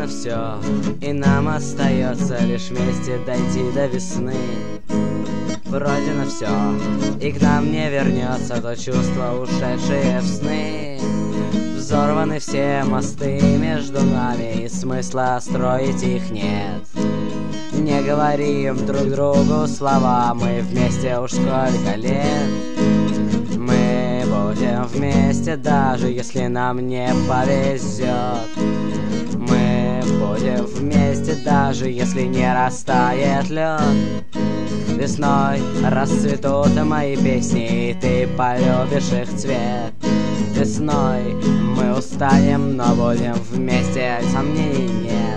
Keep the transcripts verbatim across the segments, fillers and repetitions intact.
Пройдено все, и нам остается лишь вместе дойти до весны. Пройдено все, и к нам не вернется то чувство, ушедшее в сны. Взорваны все мосты между нами, и смысла строить их нет. Не говорим друг другу слова, мы вместе уж сколько лет. Мы будем вместе, даже если нам не повезет. Мы будем вместе, даже если не растает лед. Весной расцветут мои песни, и ты полюбишь их цвет. Весной мы устанем, но будем вместе, сомнений нет.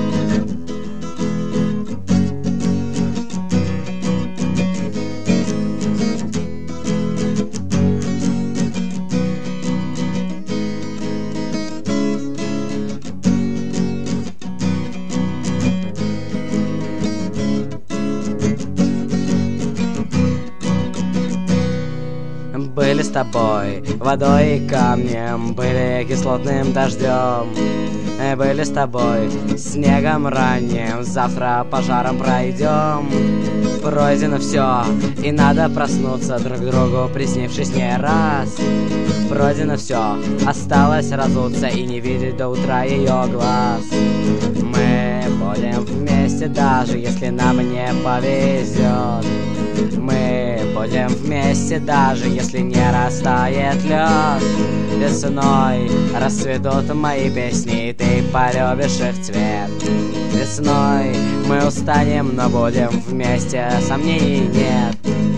Были с тобой водой и камнем, были кислотным дождем. Были с тобой снегом ранним, завтра пожаром пройдем. Пройдено все, и надо проснуться друг другу, приснившись не раз. Пройдено все, осталось разуться и не видеть до утра ее глаз. Мы будем вместе, даже если нам не повезет. Мы будем вместе, даже если не растает лед. Весной расцветут мои песни, и ты полюбишь их цвет. Весной мы устанем, но будем вместе, сомнений нет.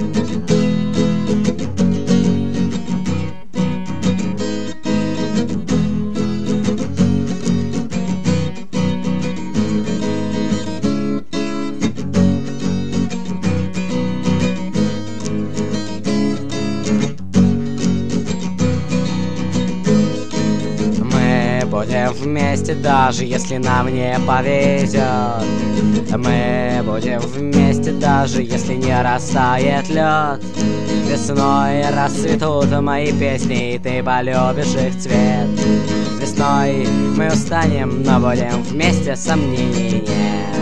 Будем вместе, даже если нам не повезет. Мы будем вместе, даже если не растает лед. Весной расцветут мои песни, и ты полюбишь их цвет. Весной мы устанем, но будем вместе, сомнений нет.